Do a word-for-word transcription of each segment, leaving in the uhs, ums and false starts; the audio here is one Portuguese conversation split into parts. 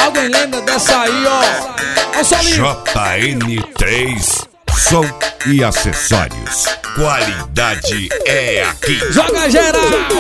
Alguém lembra dessa aí, ó? Ó o solinho. J N três Som e acessórios. Qualidade é aqui. Joga geral.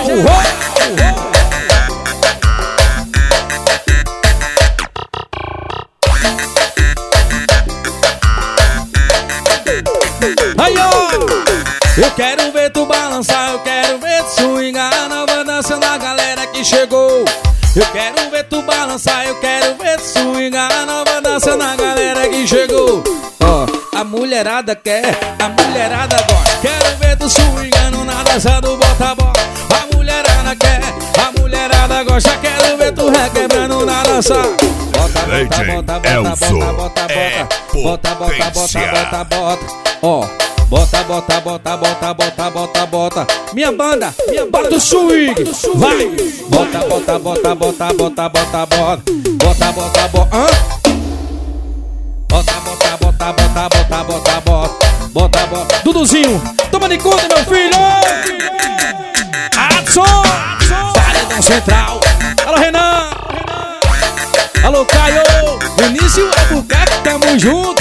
Aí, ó. Eu quero ver tu balançar, eu quero ver tu swingar. A nova dança da galera que chegou. Eu quero ver tu balançar, eu quero ver tu swingar. A nova dança da galera que chegou. Ó, a mulherada quer, a mulherada gosta. Quero ver tu swingando na dança do bota-bota. A mulherada quer, a mulherada gosta. Quero ver tu requebrando na dança. Bota, bota, bota, bota, bota, bota, bota, bota, bota, bota, bota, bota. Ó, bota, bota, bota, bota, bota, bota, bota. Minha banda, minha bota o swing. Vai. Bota, bota, bota, bota, bota, bota, bota. Bota, bota, bota. Hã? Bota, bota, bota, bota, bota, bota, bota. Bota, bota. Duduzinho, toma de conta, meu filho. Adson, Paredão Central. Alô, Renan. Alô, Caio. Vinícius Albuquerque, tamo junto.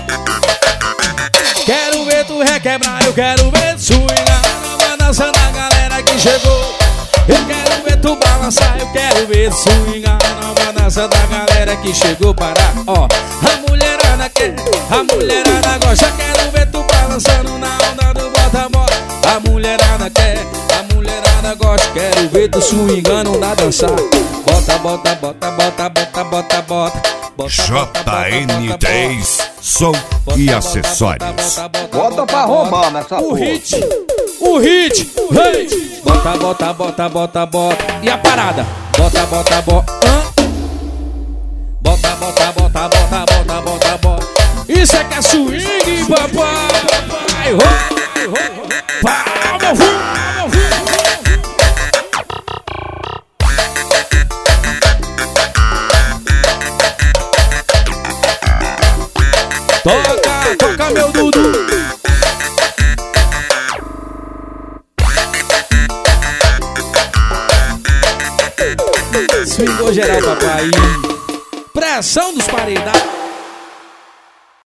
Quero ver tu requebrar, eu quero ver tu swingar. Nova dança da galera que chegou. Eu quero ver tu balançar, eu quero ver tu swingar. Nova dança da galera que chegou para, ó. A mulherada quer, a mulherada gosta. Quero ver tu balançando na onda do bota-bota. A mulherada quer, a mulherada gosta. Quero ver tu swingando na dança. Bota, bota, bota, bota, bota, bota, bota. J N três Som e acessórios. Bota pra roubar nessa O porra. hit, o hit, hey. Bota, bota, bota, bota, bota. E a parada? Bota, bota, bota. Bota, bota, bota, bota, bota, bota, bota. Isso é que é swing, papai. Vai, meu filho. Toca, toca meu Dudu. Swingou geral, papai. Pressão dos paredão.